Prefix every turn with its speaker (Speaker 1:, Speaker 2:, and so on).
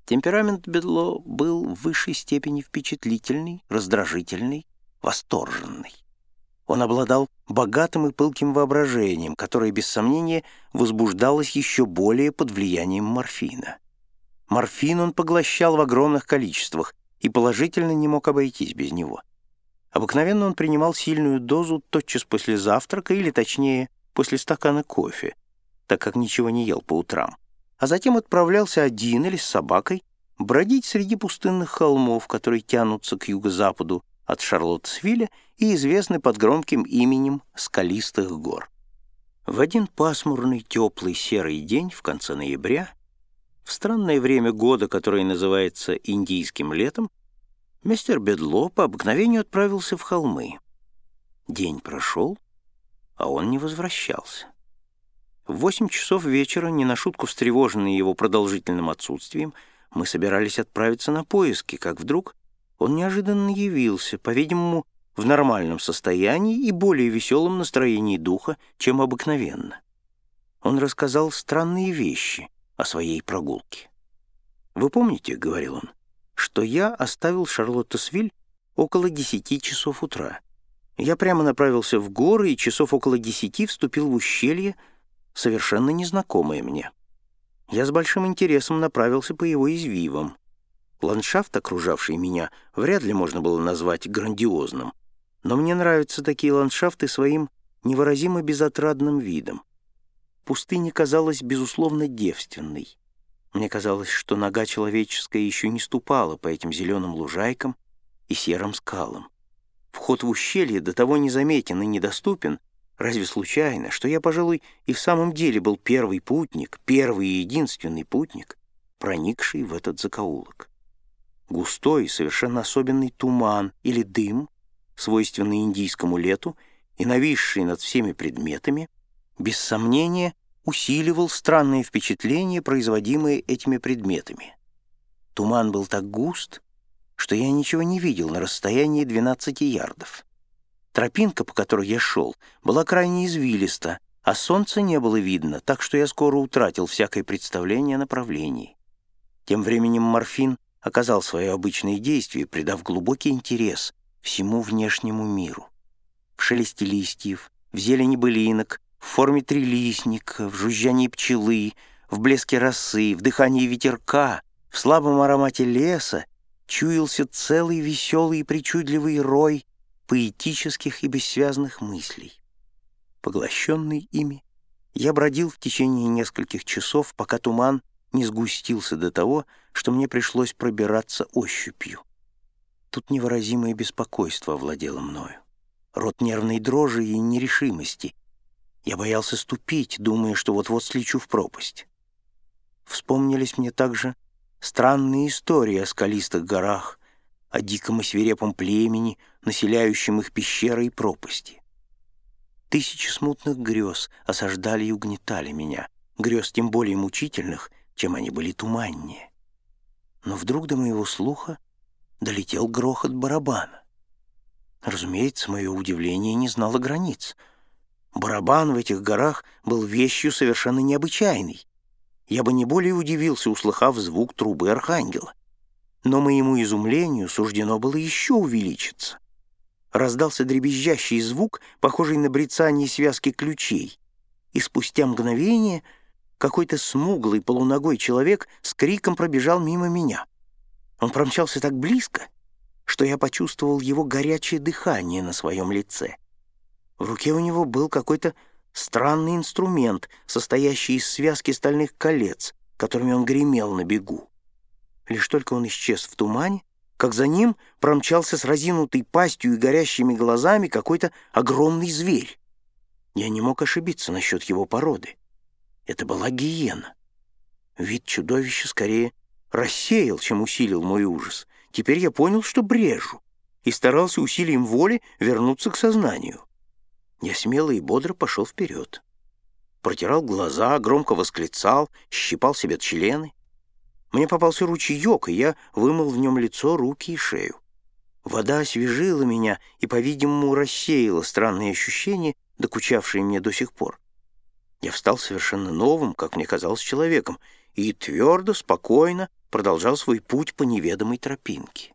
Speaker 1: Темперамент Бедло был в высшей степени впечатлительный, раздражительный, восторженный. Он обладал богатым и пылким воображением, которое, без сомнения, возбуждалось еще более под влиянием морфина. Морфин он поглощал в огромных количествах и положительно не мог обойтись без него. Обыкновенно он принимал сильную дозу тотчас после завтрака или, точнее, после стакана кофе, так как ничего не ел по утрам, а затем отправлялся один или с собакой бродить среди пустынных холмов, которые тянутся к юго-западу от Шарлоттсвилля и известны под громким именем Скалистых гор. В один пасмурный, теплый, серый день в конце ноября, в странное время года, которое называется индийским летом, мистер Бедло по обыкновению отправился в холмы. День прошел, а он не возвращался. В 8 часов вечера, не на шутку встревоженные его продолжительным отсутствием, мы собирались отправиться на поиски, как вдруг он неожиданно явился, по-видимому, в нормальном состоянии и более веселом настроении духа, чем обыкновенно. Он рассказал странные вещи о своей прогулке. «Вы помните, — говорил он, — что я оставил Шарлоттсвиль около 10 часов утра. Я прямо направился в горы и часов около 10 вступил в ущелье, совершенно незнакомое мне. Я с большим интересом направился по его извивам. Ландшафт, окружавший меня, вряд ли можно было назвать грандиозным, но мне нравятся такие ландшафты своим невыразимо безотрадным видом. Пустыня казалась, безусловно, девственной. Мне казалось, что нога человеческая еще не ступала по этим зеленым лужайкам и серым скалам. Вход в ущелье до того незаметен и недоступен, разве случайно, что я, пожалуй, и в самом деле был первый путник, первый и единственный путник, проникший в этот закоулок. Густой, совершенно особенный туман или дым, свойственный индийскому лету и нависший над всеми предметами, без сомнения, усиливал странное впечатление, производимое этими предметами. Туман был так густ, что я ничего не видел на расстоянии 12 ярдов. Тропинка, по которой я шел, была крайне извилиста, а солнца не было видно, так что я скоро утратил всякое представление о направлении. Тем временем морфин оказал свое обычное действие, придав глубокий интерес всему внешнему миру. В шелесте листьев, в зелени былинок, в форме трилистника, в жужжании пчелы, в блеске росы, в дыхании ветерка, в слабом аромате леса чуялся целый веселый и причудливый рой поэтических и бессвязных мыслей. Поглощенный ими, я бродил в течение нескольких часов, пока туман не сгустился до того, что мне пришлось пробираться ощупью. Тут невыразимое беспокойство овладело мною, род нервной дрожи и нерешимости. Я боялся ступить, думая, что вот-вот слечу в пропасть. Вспомнились мне также странные истории о скалистых горах, о диком и свирепом племени, населяющем их пещеры и пропасти. Тысячи смутных грез осаждали и угнетали меня, грез тем более мучительных, чем они были туманнее. Но вдруг до моего слуха долетел грохот барабана. Разумеется, мое удивление не знало границ. Барабан в этих горах был вещью совершенно необычайной. Я бы не более удивился, услыхав звук трубы архангела. Но моему изумлению суждено было еще увеличиться. Раздался дребезжащий звук, похожий на брецание связки ключей, и спустя мгновение какой-то смуглый полуногой человек с криком пробежал мимо меня. Он промчался так близко, что я почувствовал его горячее дыхание на своем лице. В руке у него был какой-то странный инструмент, состоящий из связки стальных колец, которыми он гремел на бегу. Лишь только он исчез в тумане, как за ним промчался с разинутой пастью и горящими глазами какой-то огромный зверь. Я не мог ошибиться насчет его породы. Это была гиена. Вид чудовища скорее рассеял, чем усилил мой ужас. Теперь я понял, что брежу, и старался усилием воли вернуться к сознанию. Я смело и бодро пошел вперед. Протирал глаза, громко восклицал, щипал себе члены. Мне попался ручеек, и я вымыл в нем лицо, руки и шею. Вода освежила меня и, по-видимому, рассеяла странные ощущения, докучавшие мне до сих пор. Я встал совершенно новым, как мне казалось, человеком, и твердо, спокойно продолжал свой путь по неведомой тропинке.